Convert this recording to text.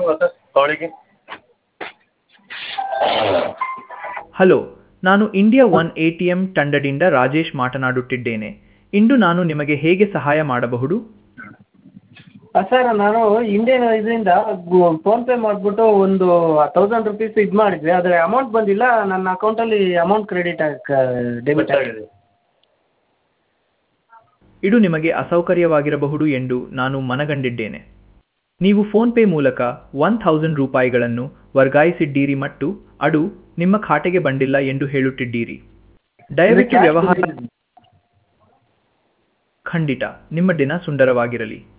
Hello, ನಾನು India one ATM ತಂಡದಿಂದ ರಾಜೇಶ್ ಮಾತನಾಡುತ್ತಿದ್ದೇನೆ. ಇಂದು ನಾನು ನಿಮಗೆ ಹೇಗೆ ಸಹಾಯ ಮಾಡಬಹುದು? ಸರ್ ನಾನು ಇಂಡಿಯನ್ ಇದರಿಂದ ಫೋನ್ಪೇ ಮಾಡಿಬಿಟ್ಟು ಒಂದು 1000 ರುಪೀಸ್ ಇದು ಮಾಡಿದ್ವಿ, ಆದರೆ ಅಮೌಂಟ್ ಬಂದಿಲ್ಲ. ನನ್ನ ಅಕೌಂಟಲ್ಲಿ ಅಮೌಂಟ್ ಡೆಬಿಟ್ ಆಗಿದೆ. ಇದು ನಿಮಗೆ ಅಸೌಕರ್ಯವಾಗಿರಬಹುದು ಎಂದು ನಾನು ಮನಗಂಡಿದ್ದೇನೆ. ನೀವು ಫೋನ್ಪೇ ಮೂಲಕ 1000 ರೂಪಾಯಿಗಳನ್ನು ವರ್ಗಾಯಿಸಿದ್ದೀರಿ ಮತ್ತು ಅದು ನಿಮ್ಮ ಖಾತೆಗೆ ಬಂದಿಲ್ಲ ಎಂದು ಹೇಳುತ್ತಿದ್ದೀರಿ. ದಯವಿಟ್ಟು ವ್ಯವಹಾರ ಖಂಡಿತ. ನಿಮ್ಮ ದಿನ ಸುಂದರವಾಗಿರಲಿ.